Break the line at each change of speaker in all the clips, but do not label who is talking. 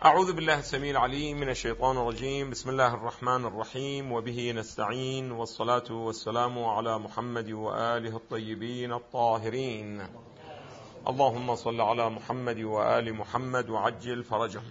أعوذ بالله السميع العليم من الشيطان الرجيم. بسم الله الرحمن الرحيم، وبه نستعين، والصلاة والسلام على محمد وآله الطيبين الطاهرين. اللهم صل على محمد وآل محمد وعجل فرجهم.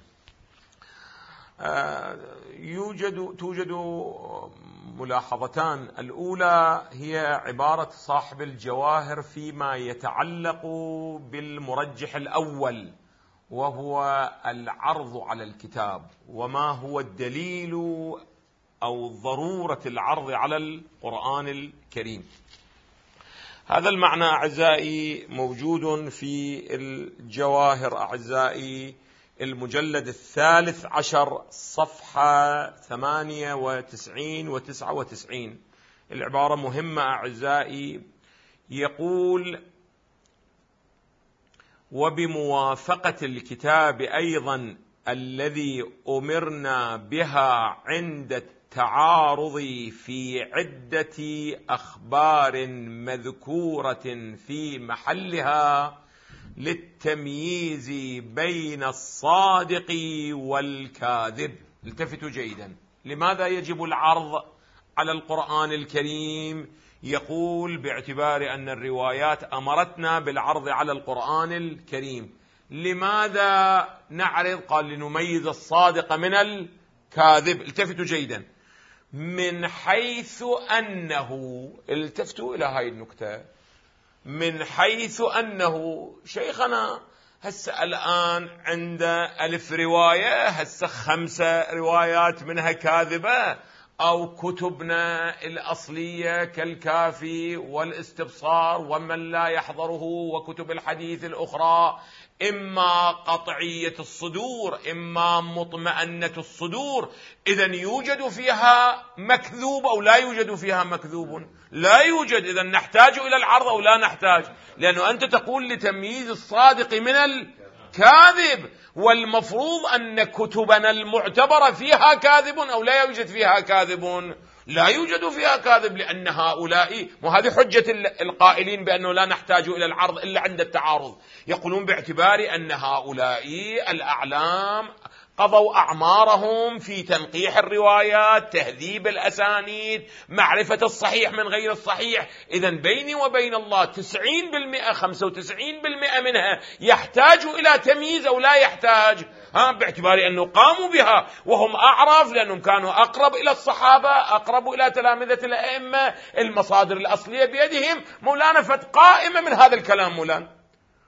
توجد ملاحظتان. الأولى هي عبارة صاحب الجواهر فيما يتعلق بالمرجح الأول، وهو العرض على الكتاب، وما هو الدليل أو ضرورة العرض على القرآن الكريم. هذا المعنى أعزائي موجود في الجواهر أعزائي المجلد 13 صفحة 98 و 99. العبارة مهمة أعزائي، يقول: وبموافقة الكتاب أيضا الذي أمرنا بها عند التعارض في عدة أخبار مذكورة في محلها للتمييز بين الصادق والكاذب. التفتوا جيدا، لماذا يجب العرض على القرآن الكريم؟ يقول: باعتبار أن الروايات أمرتنا بالعرض على القرآن الكريم. لماذا نعرض؟ قال: لنميز الصادق من الكاذب. التفتوا جيدا، من حيث أنه، التفتوا إلى هاي النكتة، من حيث أنه شيخنا هسه الآن عند 1000 رواية، هسه 5 روايات منها كاذبة، أو كتبنا الأصلية كالكافي والاستبصار ومن لا يحضره وكتب الحديث الأخرى إما قطعية الصدور إما مطمئنة الصدور، إذن يوجد فيها مكذوب أو لا يوجد فيها مكذوب؟ لا يوجد. إذن نحتاج إلى العرض أو لا نحتاج؟ لأنه أنت تقول لتمييز الصادق من الكاذب، والمفروض أن كتبنا المعتبرة فيها كاذب أو لا يوجد فيها كاذب؟ لا يوجد فيها كاذب، لأن هؤلاء، وهذه حجة القائلين بأنه لا نحتاج إلى العرض إلا عند التعارض، يقولون باعتبار أن هؤلاء الأعلام قضوا أعمارهم في تنقيح الروايات، تهذيب الأسانيد، معرفة الصحيح من غير الصحيح، إذن بيني وبين الله 90% 95% منها يحتاج إلى تمييز أو لا يحتاج؟ باعتبار أنه قاموا بها وهم أعرف، لأنهم كانوا أقرب إلى الصحابة، أقرب إلى تلامذة الأئمة، المصادر الأصلية بيدهم. مولانا قائمة من هذا الكلام مولانا.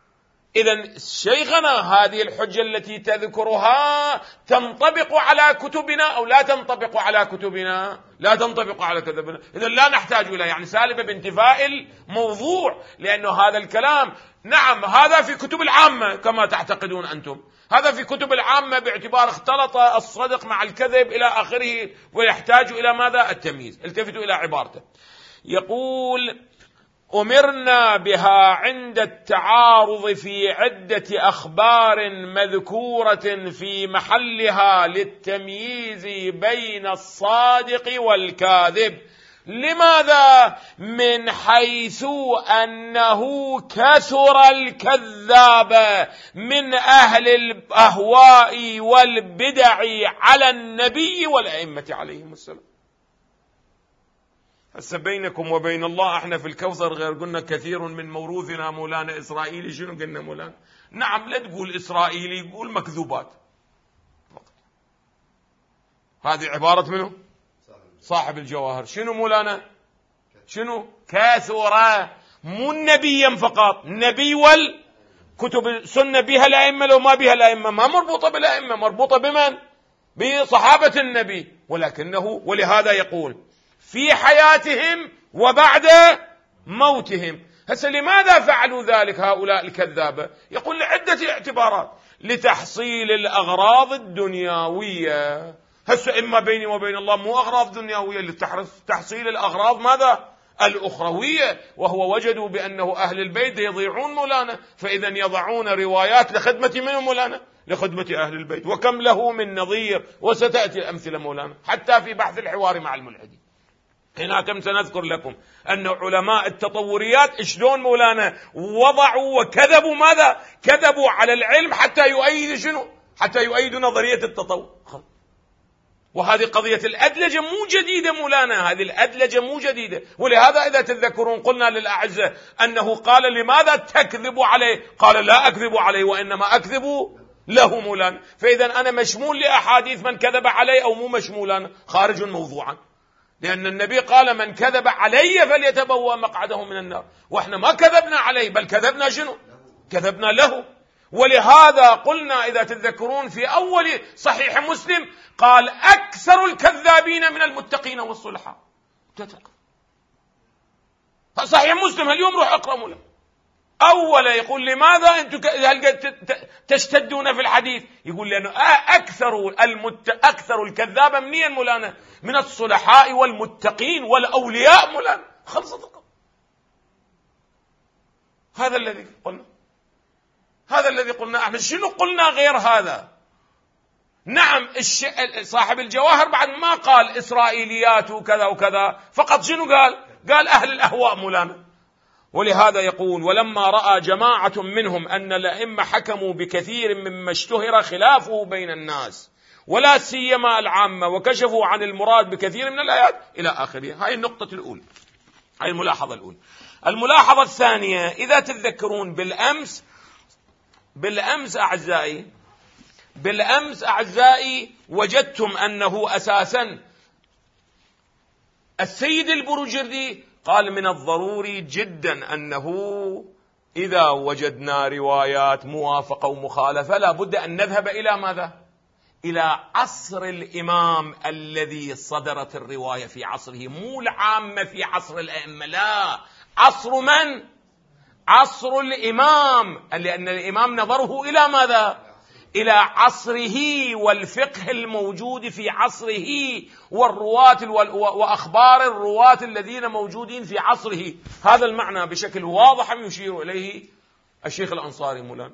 إذن شيخنا هذه الحجة التي تذكرها تنطبق على كتبنا أو لا تنطبق على كتبنا؟ لا تنطبق على كتبنا. إذن لا نحتاج إلى، يعني سالبة بانتفاء الموضوع، لأنه هذا الكلام نعم هذا في كتب العامة كما تعتقدون أنتم، هذا في كتب العامة باعتبار اختلط الصدق مع الكذب إلى آخره، ويحتاج إلى ماذا؟ التمييز. التفتوا إلى عبارته، يقول: أمرنا بها عند التعارض في عدة أخبار مذكورة في محلها للتمييز بين الصادق والكاذب. لماذا؟ من حيث أنه كثر الكذاب من أهل الأهواء والبدع على النبي والأئمة عليهم السلام. هسه بينكم وبين الله احنا في الكوثر غير قلنا كثير من موروثنا مولانا إسرائيلي. شنو قلنا مولانا؟ نعم، لا تقول إسرائيلي، قول مكذوبات فقط. هذه عبارة منه صاحب الجواهر. شنو مولانا؟ شنو؟ كثرة، مو نبيا فقط، نبي والكتب السنة بها الأئمة، لو ما بها الأئمة ما مربوطة بالأئمة، مربوطة بمن؟ بصحابة النبي. ولكنه ولهذا يقول في حياتهم وبعد موتهم. هسه لماذا فعلوا ذلك هؤلاء الكذابة؟ يقول لعدة اعتبارات: لتحصيل الأغراض الدنيوية. هسه إما بيني وبين الله مو أغراض دنيوية، لتحصيل الأغراض ماذا؟ الأخروية. وهو وجدوا بأنه أهل البيت يضيعون مولانا، فإذا يضعون روايات لخدمة منهم مولانا، لخدمة أهل البيت. وكم له من نظير، وستأتي الأمثلة مولانا حتى في بحث الحوار مع الملحدين. هنا كم سنذكر لكم أن علماء التطوريات شلون مولانا وضعوا وكذبوا ماذا؟ كذبوا على العلم حتى يؤيد شنو؟ حتى يؤيدوا نظرية التطور. وهذه قضية الأدلجة مو جديدة مولانا، هذه الأدلجة مو جديدة. ولهذا إذا تتذكرون قلنا للأعزة أنه قال لماذا تكذب عليه؟ قال لا أكذب عليه وإنما أكذب له مولانا. فإذا أنا مشمول لأحاديث من كذب علي أو مو مشمول؟ أنا خارج موضوعا، لأن النبي قال من كذب علي فليتبوأ مقعده من النار، وإحنا ما كذبنا عليه بل كذبنا شنو؟ كذبنا له. ولهذا قلنا إذا تتذكرون في أول صحيح مسلم قال أكثر الكذابين من المتقين والصلحاء. صحيح مسلم اليوم روح اقرأوا له. أولا يقول لماذا أنتم تشتدون في الحديث؟ يقول لأنه أكثر الكذابة منين مولانا؟ من الصلحاء والمتقين والأولياء مولانا. خلصت القضية. هذا الذي قلنا، هذا الذي قلنا. احنا شنو قلنا غير هذا؟ نعم صاحب الجواهر بعد ما قال إسرائيليات وكذا وكذا، فقط شنو قال أهل الأهواء مولانا. ولهذا يقول ولما رأى جماعة منهم أن الأئمة حكموا بكثير مما اشتهر خلافه بين الناس ولا سيما العامة وكشفوا عن المراد بكثير من الآيات إلى آخره. هاي النقطة الأولى، هاي الملاحظة الأولى. الملاحظة الثانية إذا تتذكرون بالأمس أعزائي وجدتم أنه أساسا السيد البروجردي قال من الضروري جدا أنه إذا وجدنا روايات موافقة ومخالفة لا بد أن نذهب إلى ماذا؟ إلى عصر الإمام الذي صدرت الرواية في عصره، مو العامة في عصر الأئمة، لا، عصر من؟ عصر الإمام، لأن الإمام نظره إلى ماذا؟ إلى عصره والفقه الموجود في عصره والرواة وأخبار الرواة الذين موجودين في عصره. هذا المعنى بشكل واضح يشير إليه الشيخ الأنصاري مولانا.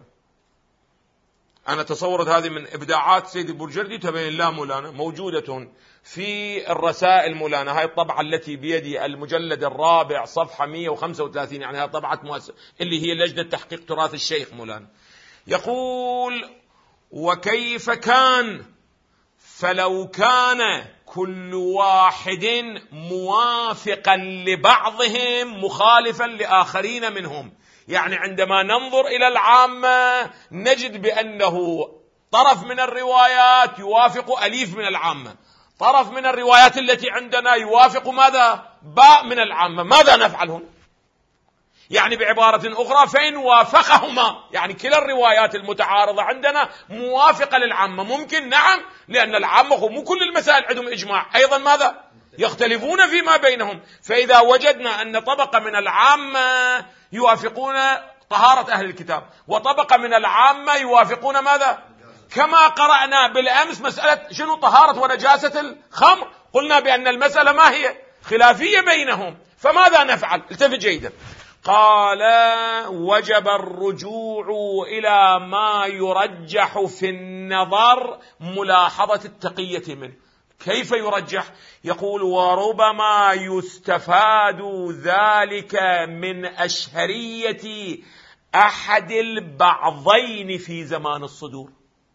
أنا تصورت هذه من إبداعات سيد البرجردي تبين الله مولانا، موجودة في الرسائل مولانا. هاي الطبعة التي بيدي المجلد الرابع صفحة 135، يعني هاي طبعة اللي هي لجنة تحقيق تراث الشيخ مولانا. يقول وكيف كان فلو كان كل واحد موافقا لبعضهم مخالفا لآخرين منهم. يعني عندما ننظر إلى العامة نجد بأنه طرف من الروايات يوافق أليف من العامة، طرف من الروايات التي عندنا يوافق ماذا؟ باء من العامة. ماذا نفعل هنا؟ يعني بعبارة أخرى فإن وافقهما، يعني كلا الروايات المتعارضة عندنا موافقة للعامة، ممكن نعم، لأن العامة مو كل المسائل عندهم إجماع، أيضا ماذا؟ يختلفون فيما بينهم. فإذا وجدنا أن طبقة من العامة يوافقون طهارة أهل الكتاب وطبقة من العامة يوافقون ماذا؟ كما قرأنا بالأمس مسألة شنو طهارة ونجاسة الخمر، قلنا بأن المسألة ما هي؟ خلافية بينهم. فماذا نفعل؟ التفت جيدا. قال وجب الرجوع إلى ما يرجح في النظر ملاحظة التقية منه. كيف يرجح؟ يقول وربما يستفاد ذلك من أشهرية أحد البعضين في زمان الصدور.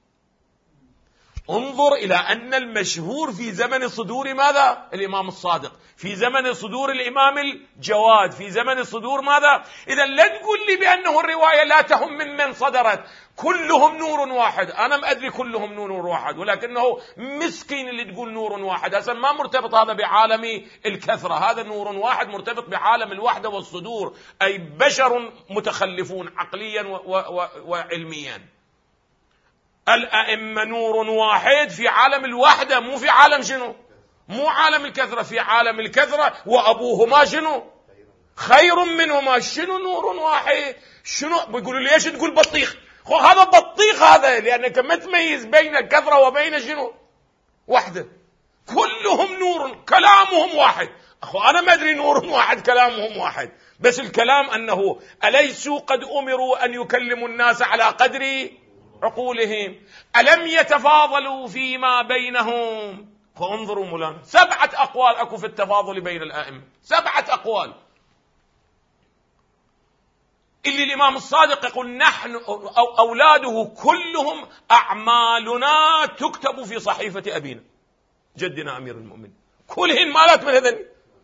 انظر إلى أن المشهور في زمن صدور ماذا؟ الإمام الصادق، في زمن صدور الإمام الجواد، في زمن صدور ماذا؟ إذا لا تقول لي بأنه الرواية لا تهم من صدرت كلهم نور واحد. أنا ما أدري كلهم نور واحد، ولكنه مسكين اللي تقول نور واحد. أصلا ما مرتبط هذا بعالم الكثرة، هذا نور واحد مرتبط بعالم الوحدة والصدور، أي بشر متخلفون عقليا وعلميا. الأئمة نور واحد في عالم الوحدة، مو في عالم شنو؟ مو عالم الكثرة، في عالم الكثرة وأبوهما شنو؟ خير منهما. شنو نور واحد؟ شنو بيقولوا لي؟ ايش تقول بطيخ؟ هذا بطيخ هذا، لأنك ما تميز بين الكثرة وبين شنو؟ وحدة. كلهم نور، كلامهم واحد. أنا ما أدري نور واحد كلامهم واحد، بس الكلام أنه أليسوا قد أمروا أن يكلموا الناس على قدر عقولهم؟ ألم يتفاضلوا فيما بينهم؟ فانظروا مولانا 7 أقوال أكو في التفاضل بين الآئمة، 7 أقوال. اللي الإمام الصادق يقول نحن أو أولاده كلهم أعمالنا تكتب في صحيفة أبينا جدنا أمير المؤمنين، كلهن مالات من هذن.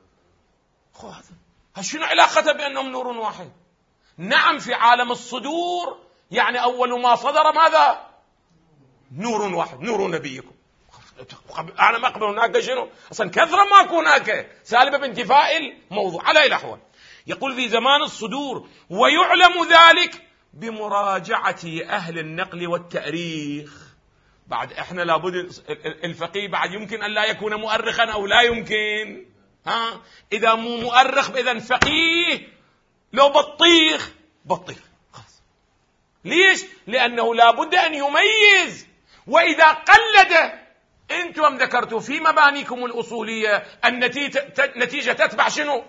شنو علاقته بأنهم نور واحد؟ نعم في عالم الصدور يعني أول ما صدر ماذا؟ نور واحد، نور نبيكم. أنا ما أقبل هناك شنو؟ أصلا كثرة ماكو هناك سالبة بانتفاء الموضوع على أي الأحوال. يقول في زمان الصدور ويعلم ذلك بمراجعة أهل النقل والتأريخ. بعد إحنا لابد الفقيه بعد يمكن أن لا يكون مؤرخا أو لا يمكن، إذا مو مؤرخ إذن فقيه، لو بطيخ خلاص. ليش؟ لأنه لابد أن يميز. وإذا قلد أنتم ذكرتوا في مبانيكم الأصولية النتيجة تتبع شنو؟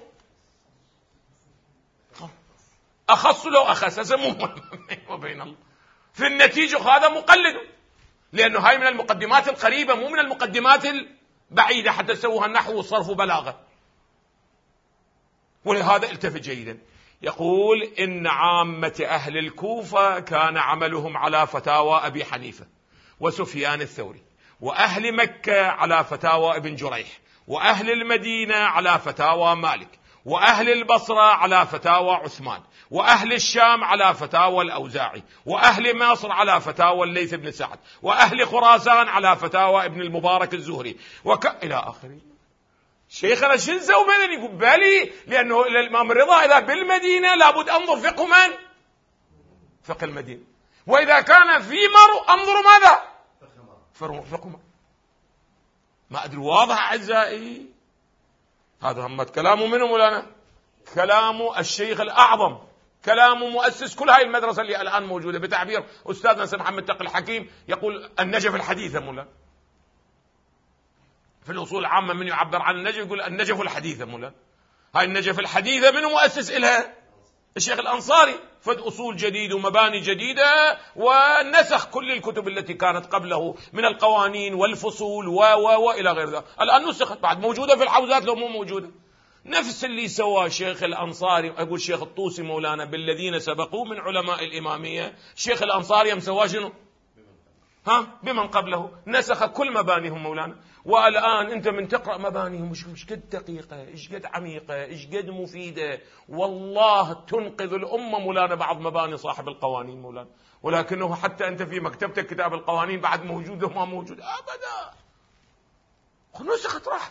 أخص لو أخص وبين الله في النتيجة هذا مقلد، لأنه هاي من المقدمات القريبة مو من المقدمات البعيدة حتى تسووها النحو والصرف وبلاغة. ولهذا التفت جيدا. يقول إن عامة أهل الكوفة كان عملهم على فتاوى أبي حنيفة وسفيان الثوري، وأهل مكة على فتاوى ابن جريح، وأهل المدينة على فتاوى مالك، وأهل البصرة على فتاوى عثمان، وأهل الشام على فتاوى الأوزاعي، وأهل مصر على فتاوى الليث بن سعد، وأهل خراسان على فتاوى ابن المبارك الزهري إلى آخره. شيخنا شو نسوي بدنا يقول بالي، لأنه الإمام الرضا إذا بالمدينة لابد أنظر فقه من؟ فقه المدينة. وإذا كان في مر أنظر ماذا؟ فقه مر. ما أدري واضح أعزائي؟ هذا هم كلامه منهم ولا أنا؟ كلام الشيخ الأعظم، كلام مؤسس كل هاي المدرسة اللي الآن موجودة، بتعبير أستاذنا سيد محمد تقي الحكيم يقول النجف الحديثة مولا. في الأصول العامة من يعبر عن النجف يقول النجف الحديثة مولا. هاي النجف الحديثة من مؤسس إلها؟ الشيخ الأنصاري. فد أصول جديد ومباني جديدة، ونسخ كل الكتب التي كانت قبله من القوانين والفصول وإلى غير ذلك. الآن نسخت بعد موجودة في الحوزات لو مو موجودة. نفس اللي سواه الشيخ الأنصاري، أقول الشيخ الطوسي مولانا بالذين سبقوا من علماء الإمامية، الشيخ الأنصاري يم سواه شنو؟ بمن قبله نسخ كل مبانيهم مولانا. والآن أنت من تقرأ مبانيهم مش قد دقيقة، إيش قد عميقة، إيش قد مفيدة، والله تنقذ الأمة مولانا بعض مباني صاحب القوانين مولانا. ولكنه حتى أنت في مكتبتك كتاب القوانين بعد موجود وما موجود أبدا، نسخت راح.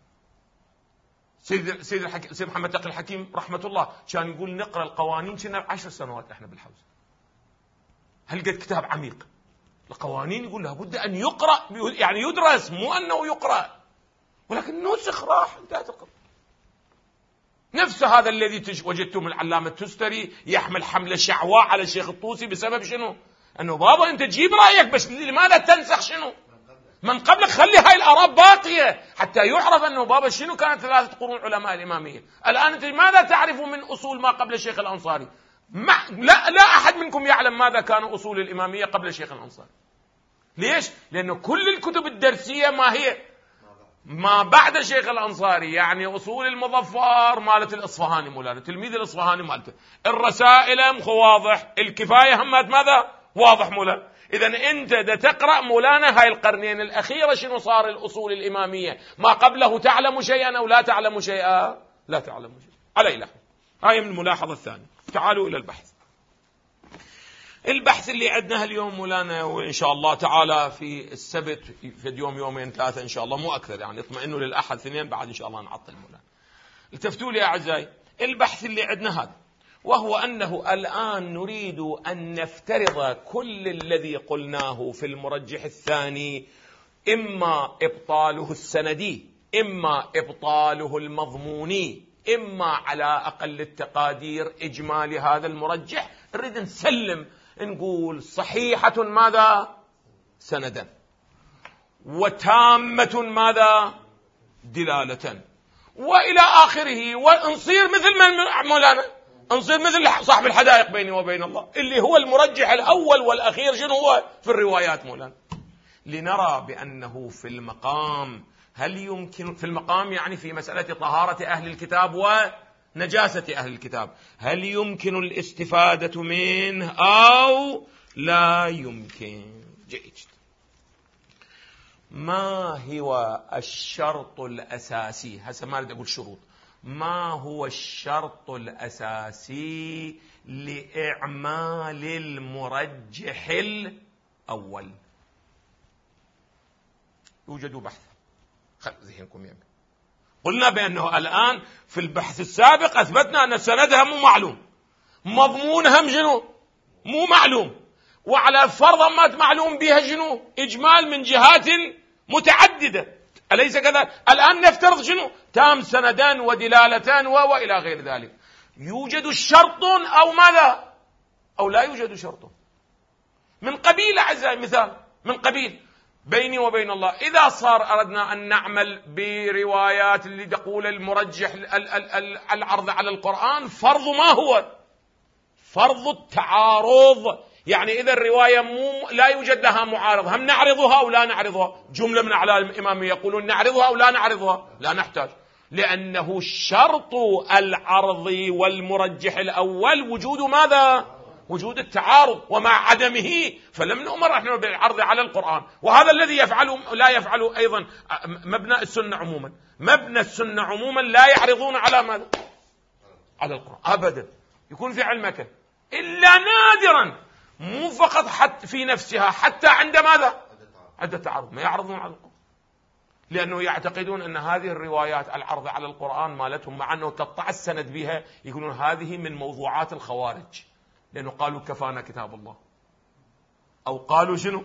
سيد محمد تقي الحكيم رحمة الله كان يقول نقرأ القوانين كنا 10 سنوات احنا بالحوزة. هل قد كتاب عميق القوانين يقول لابد أن يقرأ، يعني يدرس مو أنه يقرأ، ولكن نسخ راح انتهت القضية. نفس هذا الذي وجدتم العلامة التستري يحمل حملة شعواء على الشيخ الطوسي بسبب شنو؟ أنه بابا أنت تجيب رأيك بس لماذا تنسخ شنو؟ من قبلك خلي هاي الآراء باقية حتى يعرف أنه بابا شنو كانت 3 قرون علماء الإمامية. الآن أنت ماذا تعرف من أصول ما قبل الشيخ الأنصاري؟ لا أحد منكم يعلم ماذا كان أصول الإمامية قبل الشيخ الأنصاري. ليش؟ لأنه كل الكتب الدرسية ما هي؟ ما بعد الشيخ الأنصاري، يعني أصول المظفر مالت الإصفهاني مولانا، تلميذ الإصفهاني مالته، الرسائل واضح، الكفاية همات ماذا؟ واضح مولانا. إذن أنت دا تقرأ مولانا هاي القرنين الأخيرة شنو صار الأصول الإمامية، ما قبله تعلم شيئا أو لا تعلم شيئا؟ لا تعلم شيئا. على إله. هاي من الملاحظة الثانية. تعالوا إلى البحث اللي عندنا اليوم مولانا، وإن شاء الله تعالى في السبت في يومين 3 إن شاء الله مو أكثر، يعني اطمئنوا للأحد 2 بعد إن شاء الله نعطل مولانا. التفتوا لي أعزائي البحث اللي عندنا هذا، وهو أنه الآن نريد أن نفترض كل الذي قلناه في المرجح الثاني، إما إبطاله السندي، إما إبطاله المضموني، إما على أقل التقادير إجمال هذا المرجح. نريد نسلم نقول صحيحة ماذا؟ سندا، وتامة ماذا؟ دلالة، وإلى آخره. ونصير مثل من مولانا، نصير مثل صاحب الحدائق بيني وبين الله اللي هو المرجح الأول والأخير شنو هو في الروايات مولانا، لنرى بأنه في المقام هل يمكن، في المقام يعني في مسألة طهارة أهل الكتاب نجاسة أهل الكتاب، هل يمكن الاستفادة منه أو لا يمكن؟ جيد. ما هو الشرط الأساسي؟ هسه ما أريد أقول شروط. ما هو الشرط الأساسي لإعمال المرجح الأول؟ يوجد بحث، خل ذهنكم يمين. قلنا بأنه الآن في البحث السابق أثبتنا أن سندها مو معلوم، مضمونها شنو؟ مو معلوم، وعلى فرض ما معلوم بها شنو؟ إجمال من جهات متعددة، أليس كذلك؟ الآن نفترض شنو؟ تام سندان ودلالتان وإلى غير ذلك. يوجد شرط أو ماذا؟ أو لا يوجد شرط؟ من قبيل أعزائي مثال، من قبيل بيني وبين الله، إذا صار أردنا أن نعمل بروايات اللي تقول المرجح العرض على القرآن، فرض ما هو؟ فرض التعارض. يعني إذا الرواية لا يوجد لها معارض، هم نعرضها أو لا نعرضها؟ جملة من أعلام الإمام يقولون نعرضها أو لا نعرضها؟ لا نحتاج، لأنه شرط العرض والمرجح الأول وجود ماذا؟ وجود التعارض، ومع عدمه فلم نؤمر نحن بالعرض على القرآن. وهذا الذي يفعله لا يفعله أيضا مبنى السنة عموما. مبنى السنة عموما لا يعرضون على ماذا؟ على القرآن أبدا، يكون في علمك إلا نادرا، مو فقط حتى في نفسها، حتى عند ماذا؟ عند التعارض ما يعرضون على القرآن، لأنه يعتقدون أن هذه الروايات العرض على القرآن مالتهم، مع أنه تقطع السند بها، يقولون هذه من موضوعات الخوارج، لأنه قالوا كفانا كتاب الله، أو قالوا شنو؟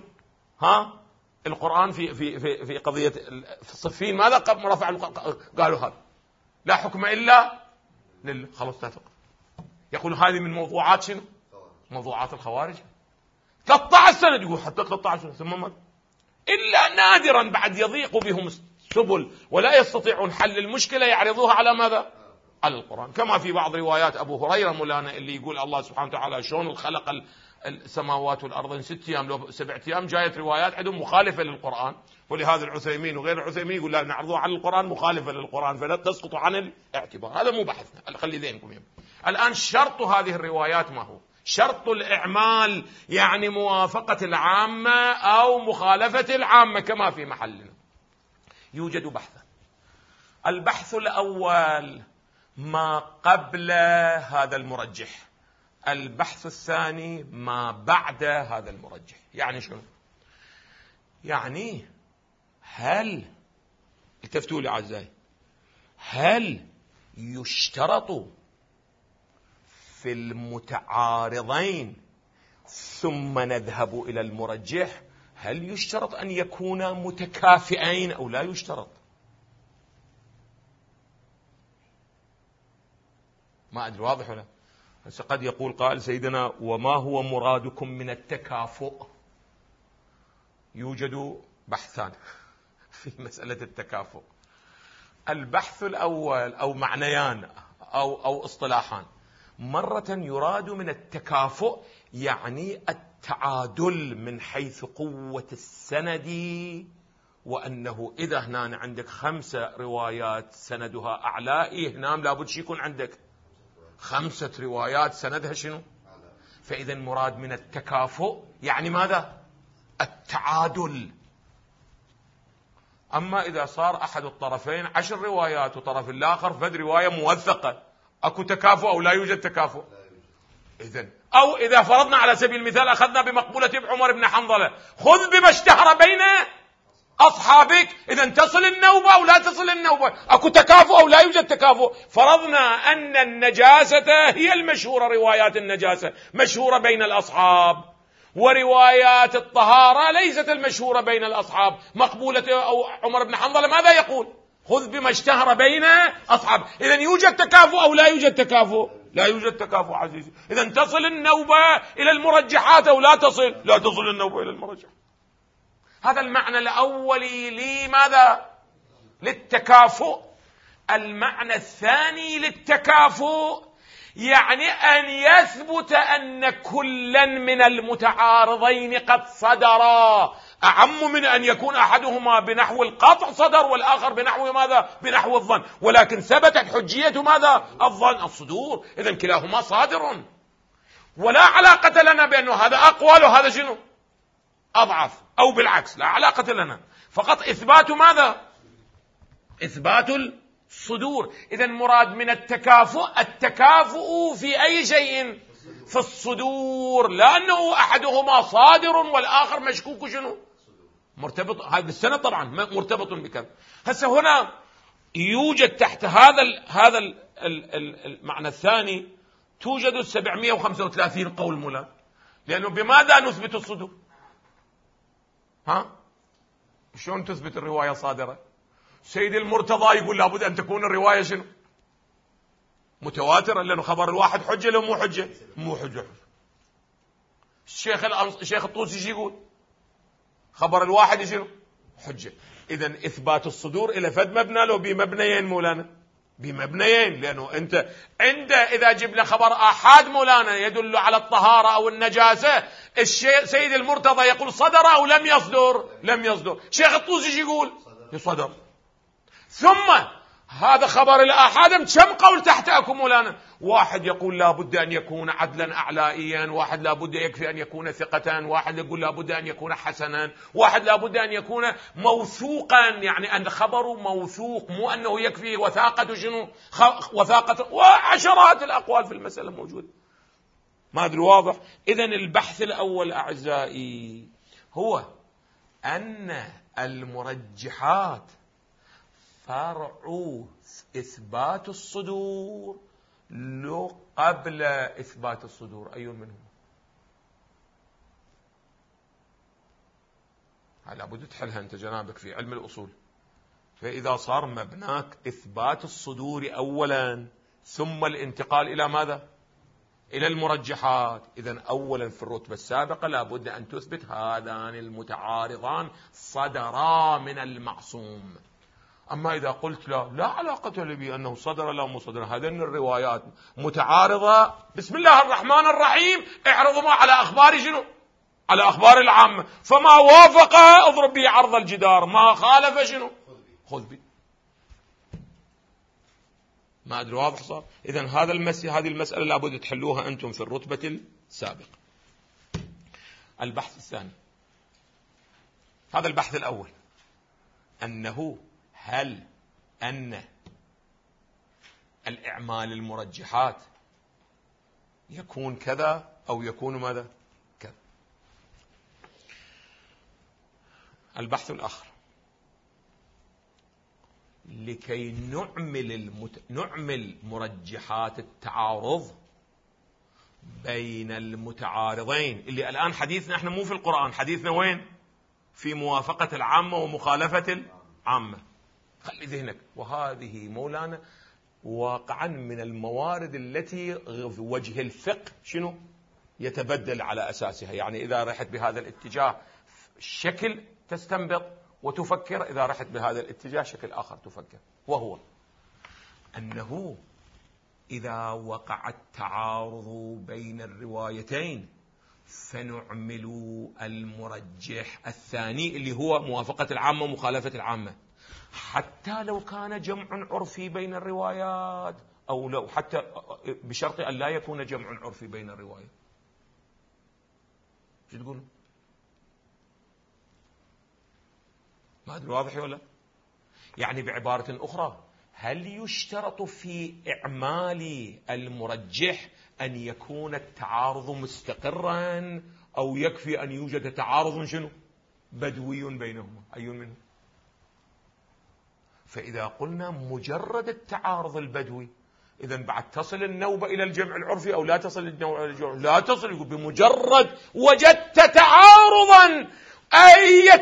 القرآن في قضية الصفين ماذا رفع قالوا هذا لا حكم إلا لله، خلاص تفق. يقول هذه من موضوعات شنو؟ موضوعات الخوارج. تقطع السند، يقول حتى تقطع السند، ثم ماذا؟ إلا نادرا بعد يضيق بهم السبل ولا يستطيعون حل المشكلة يعرضوها على ماذا؟ على القرآن. كما في بعض روايات أبو هريرة مولانا اللي يقول الله سبحانه وتعالى شلون خلق السماوات والأرض 6 أيام لو 7 أيام، جايت روايات عندهم مخالفة للقرآن، ولهذا العثيمين وغير العثيمين يقول لا نعرضوها على القرآن مخالفة للقرآن فلا تسقط عن الاعتبار. هذا مو بحثنا، خلي ذهنكم يم. الآن شرط هذه الروايات ما هو؟ شرط الإعمال، يعني موافقة العامة أو مخالفة العامة كما في محلنا. يوجد بحث. البحث الأول ما قبل هذا المرجح، البحث الثاني ما بعد هذا المرجح. يعني شنو؟ يعني هل، التفتوا لي أعزائي، هل يشترط في المتعارضين ثم نذهب إلى المرجح، هل يشترط أن يكونا متكافئين أو لا يشترط؟ ما أدري واضح ولا؟ هسه قد يقول قائل سيدنا وما هو مرادكم من التكافؤ؟ يوجد بحثان في مسألة التكافؤ. البحث الأول أو معنيان أو اصطلاحان. مرة يراد من التكافؤ يعني التعادل من حيث قوة السند، وأنه إذا هنا عندك 5 روايات سندها أعلى، هنا لابد يكون عندك 5 روايات سندها شنو؟ فإذا مراد من التكافؤ يعني ماذا؟ التعادل. أما إذا صار أحد الطرفين 10 روايات وطرف الآخر فد رواية موثقة، أكو تكافؤ أو لا يوجد تكافؤ؟ إذن أو إذا فرضنا على سبيل المثال أخذنا بمقبولة عمر بن حنظلة، خذ بما اشتهر بين أصحابك، إذا تصل النوبة أو لا تصل النوبة، أكو تكافؤ أو لا يوجد تكافؤ؟ فرضنا أن النجاسة هي المشهورة، روايات النجاسة مشهورة بين الأصحاب، وروايات الطهارة ليست المشهورة بين الأصحاب. مقبولة أو عمر بن حنظلة ماذا يقول؟ خذ بما اشتهر بين أصحاب. إذا يوجد تكافؤ أو لا يوجد تكافؤ؟ لا يوجد تكافؤ عزيزي. إذا تصل النوبة إلى المرجحات أو لا تصل؟ لا تصل النوبة إلى المرجحات. هذا المعنى الأولي لماذا؟ للتكافؤ. المعنى الثاني للتكافؤ يعني أن يثبت أن كلا من المتعارضين قد صدرا، أعم من أن يكون أحدهما بنحو القطع صدر والآخر بنحو ماذا؟ بنحو الظن، ولكن ثبتت حجية ماذا؟ الظن، الصدور. إذن كلاهما صادر، ولا علاقة لنا بأنه هذا أقوى وهذا شنو؟ أضعف، أو بالعكس، لا علاقة لنا، فقط إثبات ماذا؟ إثبات الصدور. إذن مراد من التكافؤ في أي شيء؟ في الصدور، لأنه أحدهما صادر والآخر مشكوك شنو؟ مرتبط، هذا بالسنة طبعا مرتبط بكذا. هسه هنا يوجد تحت هذا المعنى الثاني توجد 735 قول ملا، لأنه بماذا نثبت الصدور؟ شلون تثبت الرواية صادرة؟ سيد المرتضى يقول لابد أن تكون الرواية شنو؟ متواترة، لأنه خبر الواحد حجة لو مو حجة؟ مو حجة. الشيخ الطوسي شو يقول؟ خبر الواحد شنو؟ حجة. إذن إثبات الصدور إلى فد مبنى لو بمبنيين مولانا؟ بمبنيين، لأنه أنت إذا جبنا خبر آحاد مولانا يدل على الطهارة أو النجاسة، سيد المرتضى يقول صدر أو لم يصدر؟ لم يصدر. شيخ الطوسي شو يقول؟ يصدر. ثم هذا خبر الآحاد كم قول تحت أكو مولانا؟ واحد يقول لا بد أن يكون عدلا أعلائيا، واحد لا بد يكفي أن يكون ثقة، واحد يقول لا بد أن يكون حسنا، واحد لا بد أن يكون موثوقا، يعني أن خبره موثوق، مو أنه يكفي وثاقة شنو؟ وثاقة، وعشرات الأقوال في المسألة موجودة. ما أدري واضح؟ إذن البحث الأول أعزائي هو أن المرجحات فرع إثبات الصدور لو قبل إثبات الصدور، أي منهم؟ هلا بد تحلها أنت جنابك في علم الأصول. فإذا صار مبناك إثبات الصدور أولا ثم الانتقال إلى ماذا؟ إلى المرجحات، إذن أولا في الرتبة السابقة لابد أن تثبت هذان المتعارضان صدرا من المعصوم. أما إذا قلت لا علاقة لي بأنه صدر لا مصدر، هذين الروايات متعارضة، بسم الله الرحمن الرحيم اعرضوا على أخبار شنو؟ على أخبار العامة، فما وافق اضرب به عرض الجدار، ما خالف شنو؟ خذ به. ما أدري واضح صار؟ إذن هذه المسألة لابد تحلوها أنتم في الرتبة السابقة. البحث الثاني، هذا البحث الأول، أنه هل أن الإعمال المرجحات يكون كذا أو يكون ماذا؟ كذا. البحث الآخر، لكي نعمل مرجحات التعارض بين المتعارضين، اللي الآن حديثنا احنا مو في القرآن، حديثنا وين؟ في موافقة العامة ومخالفة العامة. خلي ذهنك، وهذه مولانا واقعا من الموارد التي وجه الفقه شنو يتبدل على أساسها. يعني إذا رحت بهذا الاتجاه شكل تستنبط وتفكر، إذا رحت بهذا الاتجاه شكل آخر تفكر، وهو أنه إذا وقع التعارض بين الروايتين فنعمل المرجح الثاني اللي هو موافقة العامة ومخالفة العامة، حتى لو كان جمع عرفي بين الروايات، أو لو حتى بشرط أن لا يكون جمع عرفي بين الروايات. شو تقول؟ ما أدري واضح ولا؟ يعني بعبارة أخرى، هل يشترط في إعمال المرجح أن يكون التعارض مستقرا، أو يكفي أن يوجد تعارض شنو؟ بدوي بينهما، أي منهم؟ فإذا قلنا مجرد التعارض البدوي، إذن بعد تصل النوبة إلى الجمع العرفي أو لا تصل النوبة إلى الجمع؟ لا تصل. يقول بمجرد وجدت تعارضا، أي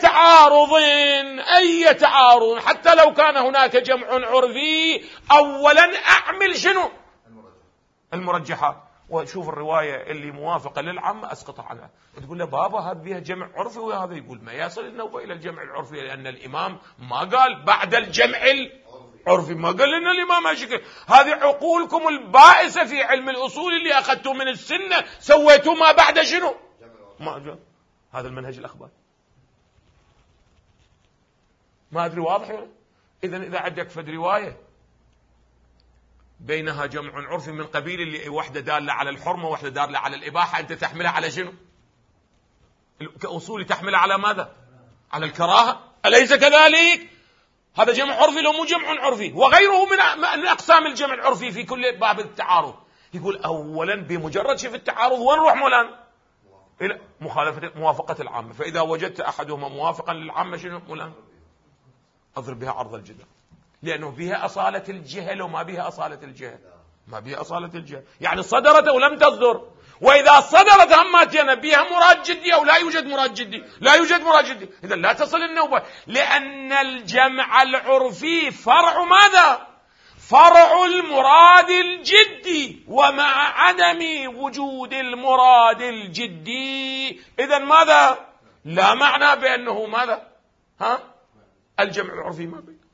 تعارض حتى لو كان هناك جمع عرفي، أولا أعمل شنو؟ المرجحات، وشوف الرواية اللي موافقة للعامة أسقطها عنها. تقول له بابا هذا بها جمع عرفي، وهذا يقول ما يصل النوبة إلى الجمع العرفي، لأن الإمام ما قال بعد الجمع عرفي. ما قال لنا الإمام هالشكل. هذه عقولكم البائسة في علم الأصول اللي أخذتوه من السنة سويتوه ما بعد شنو؟ ما جاء. هذا المنهج الأخبار. ما أدري واضح ولا؟ إذا عندك فد رواية بينها جمع عرفي من قبيل اللي واحدة دالة على الحرمة وواحدة دالة على الإباحة، أنت تحملها على شنو؟ كأصول تحملها على ماذا؟ على الكراهة. أليس كذلك؟ هذا جمع عرفي لو مو جمع عرفي. وغيره من أقسام الجمع العرفي في كل باب التعارض. يقول أولا بمجرد شف التعارض وين نروح مولانا؟ إلى موافقة العامة. فإذا وجدت أحدهما موافقا للعامة شنو مولانا؟ أضرب بها عرض الجدل، لأنه بها أصالة الجهل وما بها أصالة الجهل. ما بها أصالة الجهل يعني صدرت أو لم تصدر. وإذا صدرت هماتنا بها مراد جدي أو لا يوجد مراد جدي، لا يوجد مراد جدي، إذا لا تصل النوبة. لأن الجمع العرفي فرع ماذا؟ فرع المراد الجدي، ومع عدم وجود المراد الجدي إذا ماذا؟ لا معنى بأنه ماذا؟ الجمع العرفي ما بين.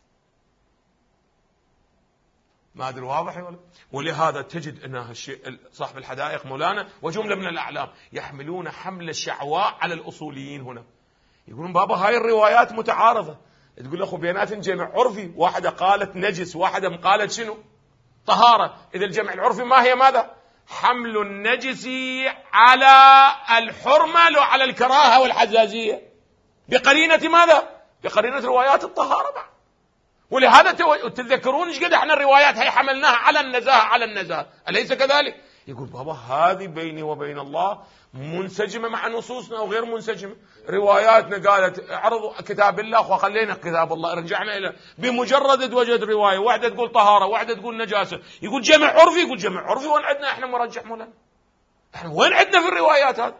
ما أدري واضح ولا؟ ولهذا تجد أن الشيء صاحب الحدائق مولانا وجملة من الأعلام يحملون حمل شعواء على الأصوليين هنا. يقولون بابا هاي الروايات متعارضة. تقول له أخو بينات جمع عرفي، واحدة قالت نجس واحدة قالت شنو؟ طهارة. إذا الجمع العرفي ما هي ماذا؟ حمل النجس على الحرمة لو على الكراهة والحزازية بقرينة ماذا؟ بقرينة روايات الطهارة بعد. ولهذا تتذكرون ايش قد احنا الروايات هي حملناها على النزاهة على النزاهة، أليس كذلك؟ يقول بابا هذه بيني وبين الله منسجمة مع نصوصنا أو غير منسجمة. رواياتنا قالت اعرضوا كتاب الله وخلينا كتاب الله، رجعنا إلى بمجرد وجد رواية واحدة تقول طهارة واحدة تقول نجاسة يقول جمع عرفي، يقول جمع عرفي. وين عندنا احنا مرجح مولانا؟ احنا وين عندنا في الروايات هذه؟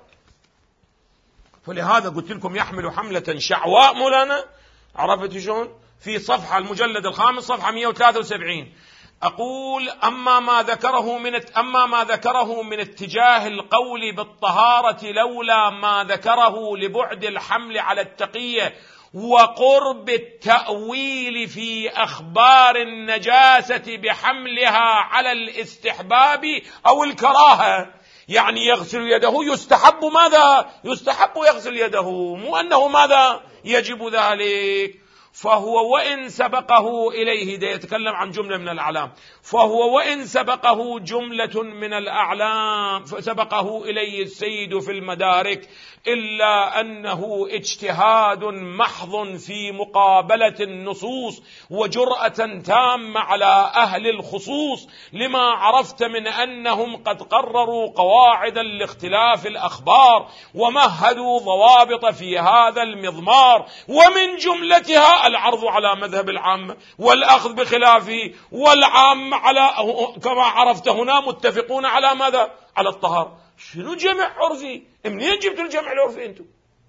فلهذا قلت لكم يحمل حملة شعواء مولانا. عرفت شلون؟ في صفحة المجلد الخامس صفحة 173 أقول أما ما ذكره من اتجاه القول بالطهارة لولا ما ذكره لبعد الحمل على التقية وقرب التأويل في أخبار النجاسة بحملها على الاستحباب أو الكراهة. يعني يغسل يده يستحب ماذا؟ يستحب يغسل يده، مو أنه ماذا؟ يجب ذلك. فهو وإن سبقه إليه، ده يتكلم عن جملة من الأعلام، فهو وإن سبقه جملة من الأعلام سبقه إليه السيد في المدارك، إلا أنه اجتهاد محض في مقابلة النصوص وجرأة تامة على أهل الخصوص، لما عرفت من أنهم قد قرروا قواعدا لاختلاف الأخبار ومهدوا ضوابط في هذا المضمار، ومن جملتها العرض على مذهب العامة والأخذ بخلافه، والعامة على كما عرفت هنا متفقون على ماذا؟ على الطهارة. شنو جمع عرفي؟ منين جبتوا الجمع العرفي انتم؟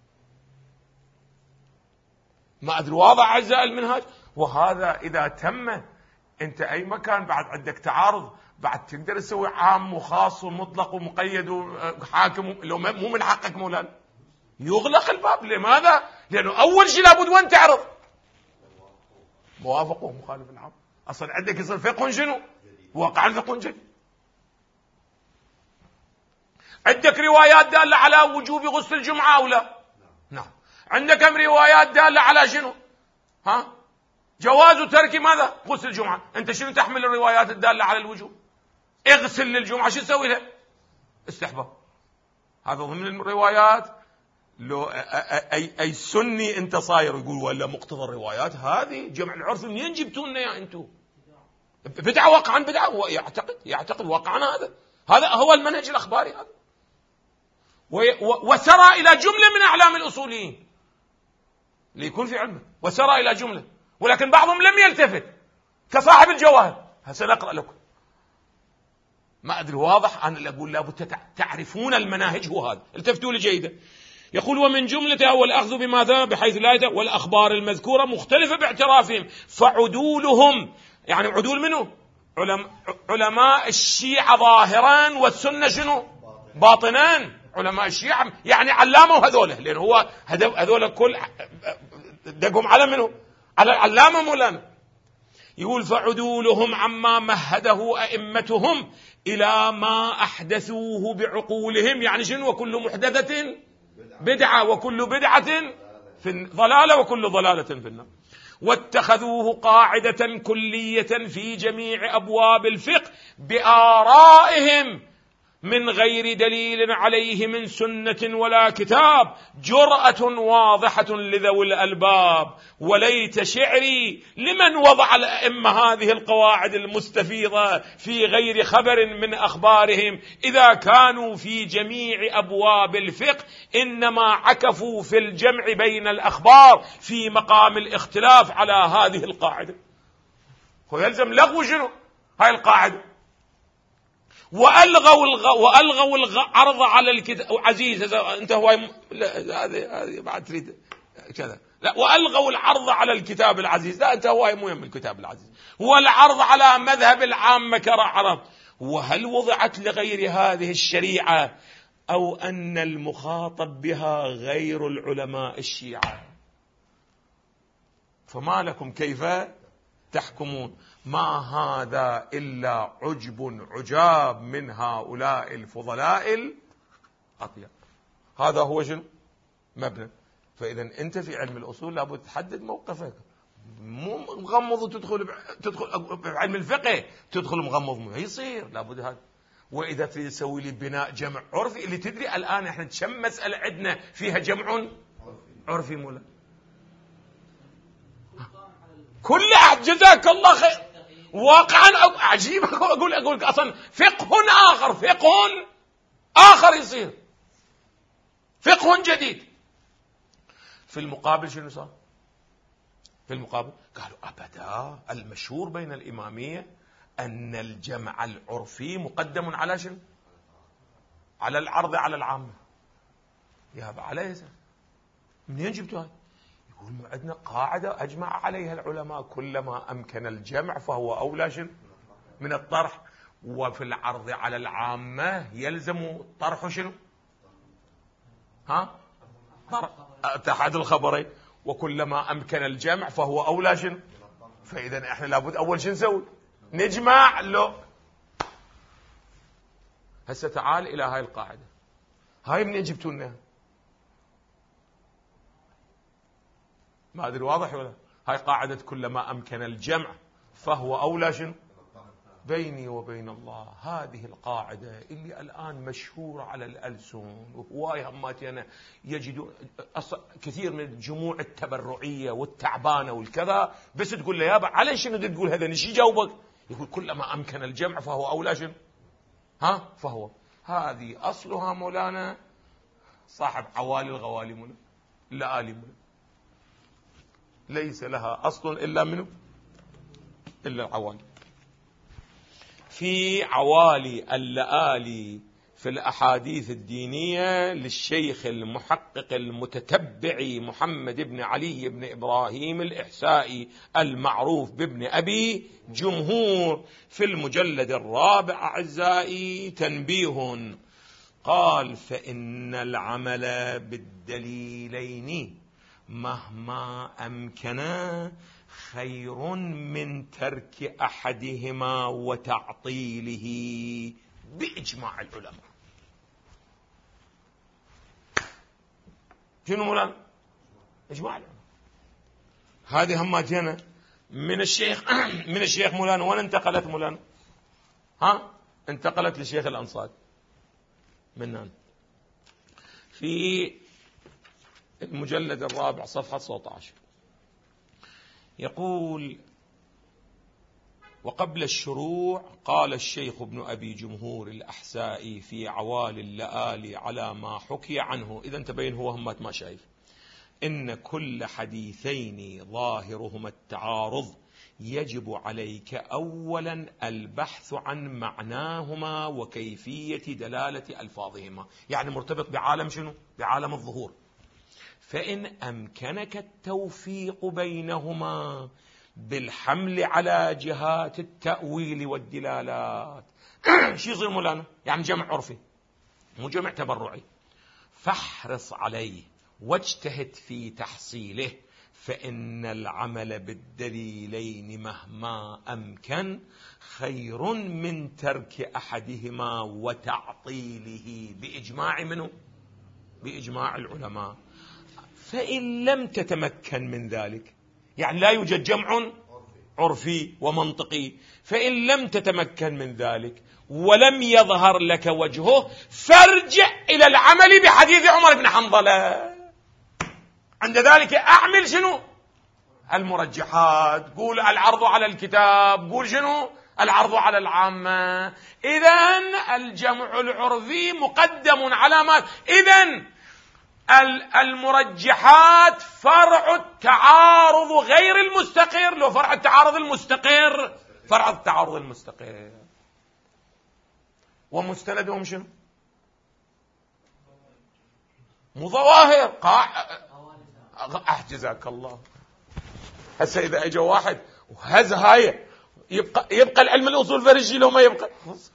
ما أدري واضح أعزائي المنهاج. وهذا إذا تم أنت أي مكان بعد عندك تعارض بعد تقدر تسوي عام وخاص ومطلق ومقيد وحاكم، لو مو من حقك مولانا يغلق الباب. لماذا؟ لأنه أول شيء لابد وين تعرض موافقه مخالف العام. أصلا عندك يصير فقه شنو؟ واقعا فقه جديد. عندك روايات دالة على وجوب غسل الجمعة أو لا؟ نعم. عندك كم روايات دالة على شنو؟ جواز ترك ماذا؟ غسل الجمعة. أنت شنو تحمل الروايات الدالة على الوجوب؟ اغسل للجمعة، شو تسوي لها؟ استحباب. هذا ضمن الروايات. لو أي سني أنت صاير يقول ولا مقتضى الروايات هذه جمع العرف منين جبتوا لنا يا أنتم؟ بدعة واقعا بدعة. هو يعتقد واقعا هذا هو المنهج الأخباري هذا. وسرى إلى جملة من أعلام الأصوليين ليكون في علمه، وسرى إلى جملة، ولكن بعضهم لم يلتفت كصاحب الجواهر. سنقرأ لكم. ما أدري واضح. أنا أقول لابد تعرفون المناهج هو هذا. التفتوا لي جيدا. يقول ومن جملتها والأخذ بماذا بحيث لا والأخبار المذكورة مختلفة باعترافهم، فعدولهم يعني عدول منه علماء الشيعة ظاهرا والسنة شنو باطنان. علماء الشيعة يعني علامة هذوله، لأنه هو هذول كل دقهم على منه على العلامة مولانا. يقول فعدولهم عما مهده أئمتهم إلى ما أحدثوه بعقولهم، يعني شنو؟ وكل محدثة بدعة وكل بدعة في ضلالة وكل ضلالة في النار. واتخذوه قاعدة كلية في جميع أبواب الفقه بآرائهم من غير دليل عليه من سنة ولا كتاب، جرأة واضحة لذوي الألباب. وليت شعري لمن وضع الأئمة هذه القواعد المستفيضة في غير خبر من أخبارهم، إذا كانوا في جميع أبواب الفقه إنما عكفوا في الجمع بين الأخبار في مقام الاختلاف على هذه القاعدة. ويلزم لغو شنو هاي القاعدة. وألغوا العرض على الكتاب. عزيز أنت هو هذه بعد تريد كذا، لا، وألغوا العرض على الكتاب العزيز، لا أنت هو مهم الكتاب العزيز، والعرض على مذهب العامة كرعرب. وهل وضعت لغير هذه الشريعة أو أن المخاطب بها غير العلماء الشيعة؟ فما لكم كيف تحكمون؟ ما هذا إلا عجب عجاب من هؤلاء الفضلاء الأطيب. هذا هو شنو مبنى. فإذا أنت في علم الأصول لابد تحدد موقفك، مو مغمض وتدخل بعلم الفقه تدخل مغمض، مو يصير، لابد هذا. وإذا تريد تسوي لي بناء جمع عرفي، اللي تدري الآن احنا كم مسألة عندنا فيها جمع عرفي مولا كلها، جزاك الله خير. واقعا عجيب، أقول أصلا فقه آخر يصير، فقه جديد. في المقابل شنو صار؟ في المقابل قالوا أبدا، المشهور بين الإمامية أن الجمع العرفي مقدم على شنو؟ على العرض على العامة. يا أبا عليه منين جبتوا هاي؟ يقول عندنا قاعدة أجمع عليها العلماء، كلما أمكن الجمع فهو أولى شنو من الطرح، وفي العرض على العامة يلزم طرح شنو؟ طرح اتحاد الخبرين، وكلما أمكن الجمع فهو أولى شنو. فإذا إحنا لابد أول شنو نسوي؟ نجمع له. هسه تعال إلى هاي القاعدة، هاي من جبتوا لنا؟ ما أدري واضح ولا؟ هاي قاعدة كلما أمكن الجمع فهو أولى شنو بيني وبين الله. هذه القاعدة اللي الآن مشهورة على الألسن، وهواي هماتي أنا يجدون كثير من الجموع التبرعية والتعبانة والكذا، بس تقول له يابا على شنو تقول هذا؟ نشي جاوبك؟ يقول كلما أمكن الجمع فهو أولى شنو فهو. هذه أصلها مولانا صاحب عوالي الغوالي مولانا اللآلي مولانا، ليس لها أصل إلا منه إلا العوالي. في عوالي اللآلي في الأحاديث الدينية للشيخ المحقق المتتبع محمد بن علي بن إبراهيم الإحسائي المعروف بابن أبي جمهور في المجلد الرابع أعزائي تنبيه، قال فإن العمل بالدليلين مهما أمكنا خير من ترك أحدهما وتعطيله بإجماع العلماء. شنو مولانا؟ إجماع العلماء. هذه هم جينا من الشيخ مولانا. وين انتقلت مولانا؟ انتقلت للشيخ الأنصاري منان في المجلد الرابع صفحة 19 يقول: وقبل الشروع قال الشيخ ابن أبي جمهور الأحسائي في عوالي اللآلي على ما حكي عنه، إذا تبين هو همات ما شايف، إن كل حديثين ظاهرهما التعارض يجب عليك أولا البحث عن معناهما وكيفية دلالة ألفاظهما، يعني مرتبط بعالم شنو؟ بعالم الظهور. فإن أمكنك التوفيق بينهما بالحمل على جهات التأويل والدلالات شو يصير مولانا؟ يعني جمع عرفي مو جمع تبرعي، فاحرص عليه واجتهد في تحصيله، فإن العمل بالدليلين مهما أمكن خير من ترك أحدهما وتعطيله بإجماع منه، بإجماع العلماء. فإن لم تتمكن من ذلك، يعني لا يوجد جمع عرفي ومنطقي، فإن لم تتمكن من ذلك ولم يظهر لك وجهه فارجع إلى العمل بحديث عمر بن حنظلة. عند ذلك أعمل شنو؟ المرجحات، قول العرض على الكتاب، قول شنو؟ العرض على العامة. إذن الجمع العرفي مقدم على ما، إذن المرجحات فرع التعارض غير المستقر، لو فرع التعارض المستقر، فرع التعارض المستقر. ومستندهم شنو؟ مظواهر أحجزك الله. هسه إذا أجا واحد وهز هاي يبقى العلم الأصول فرجي لو ما يبقى،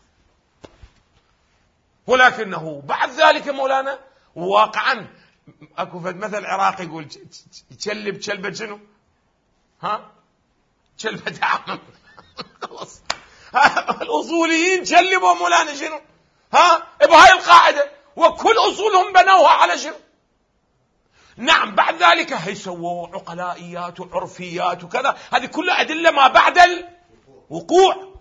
ولكنه بعد ذلك مولانا واقعا اكو فد مثل عراقي يقول تشلب شلبة شنو؟ ها؟ شلبة عام. خلاص الأصوليين شلبوا مولانا شنو؟ ها؟ بهاي القاعدة، وكل أصولهم بنوها على شنو؟ نعم بعد ذلك هي سووا عقلائيات وعرفيات وكذا، هذه كلها أدلة ما بعد الوقوع.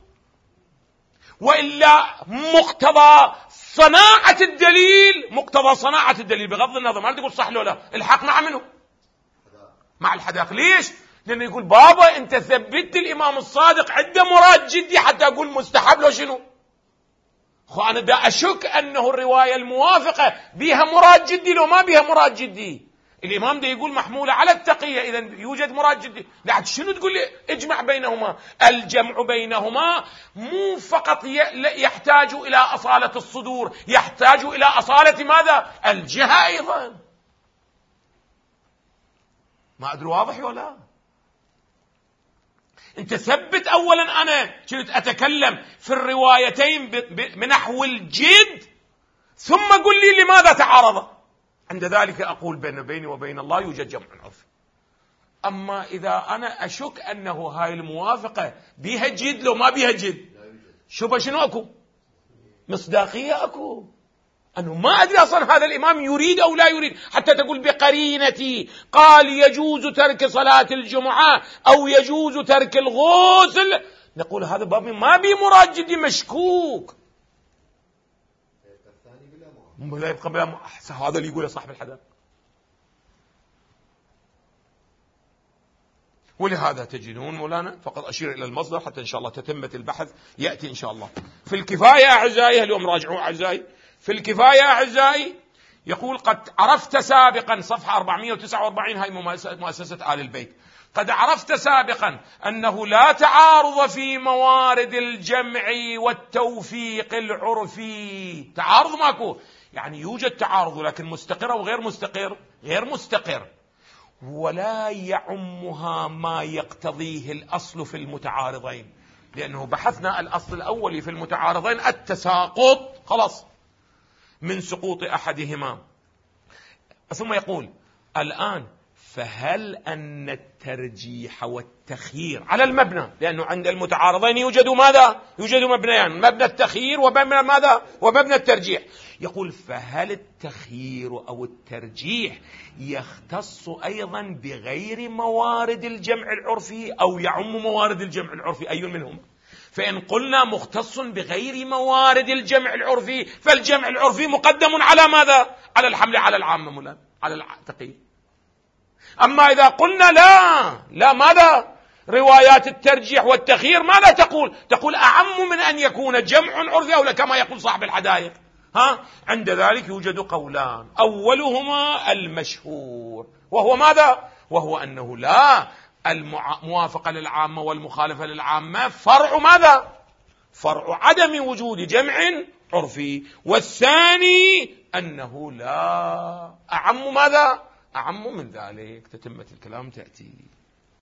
وإلا مقتضى صناعة الدليل، مقتضى صناعة الدليل بغض النظر ما تقول صح لو لا، الحق مع منه؟ مع الحداق. ليش؟ لأنه يقول بابا أنت ثبت الإمام الصادق عنده مراد جدي حتى أقول مستحب لو شنو؟ أنا دا أشك أنه الرواية الموافقة بها مراد جدي لو ما بها مراد جدي. الإمام ده يقول محمولة على التقية، إذا يوجد مراد جدي. لا شنو تقول لي اجمع بينهما؟ الجمع بينهما مو فقط يحتاج إلى أصالة الصدور، يحتاج إلى أصالة ماذا؟ الجهة أيضا. ما أدري واضح ولا؟ أنت ثبت أولا. أنا كنت أتكلم في الروايتين بنحو الجد، ثم قل لي لماذا تعارض. عند ذلك أقول بيني وبين الله يوجد جمع عرفي. أما إذا أنا أشك أنه هاي الموافقة بها جد لو ما بها جد، شنو أكو؟ مصداقية أكو. أنه ما أدري أصلا هذا الإمام يريد أو لا يريد، حتى تقول بقرينتي قال يجوز ترك صلاة الجمعة أو يجوز ترك الغسل، نقول هذا باب ما بي مراد جدي، مشكوك. لا يبقى بلا هذا اللي يقوله صاحب الحدث. ولهذا تجدون مولانا فقط أشير إلى المصدر حتى إن شاء الله تتمة البحث يأتي إن شاء الله. في الكفاية أعزائي، اليوم راجعوا أعزائي، في الكفاية أعزائي يقول قد عرفت سابقا، صفحة 449، هاي مؤسسة آل البيت، قد عرفت سابقا أنه لا تعارض في موارد الجمع والتوفيق العرفي. تعارض ماكو، يعني يوجد تعارض لكن مستقر أو غير مستقر؟ غير مستقر. ولا يعمها ما يقتضيه الأصل في المتعارضين، لأنه بحثنا الأصل الأولي في المتعارضين التساقط، خلاص من سقوط أحدهما. ثم يقول الآن فهل أن الترجيح والتخيير على المبنى، لأنه عند المتعارضين يوجد ماذا؟ يوجد مبنيان، مبنى التخيير ومبنى ماذا؟ ومبنى الترجيح. يقول فهل التخيير أو الترجيح يختص أيضا بغير موارد الجمع العرفي أو يعم موارد الجمع العرفي؟ أي منهم؟ فإن قلنا مختص بغير موارد الجمع العرفي فالجمع العرفي مقدم على ماذا؟ على الحمل على العامة مولانا، على التقييد. أما إذا قلنا لا ماذا؟ روايات الترجيح والتخيير ماذا تقول؟ تقول أعم من أن يكون جمع عرفي أو كما يقول صاحب الحدائق. عند ذلك يوجد قولان، أولهما المشهور وهو ماذا؟ وهو أنه لا، الموافقة للعامة والمخالفة للعامة فرع ماذا؟ فرع عدم وجود جمع عرفي. والثاني أنه لا، أعم ماذا؟ أعم من ذلك. تتمة الكلام تأتي.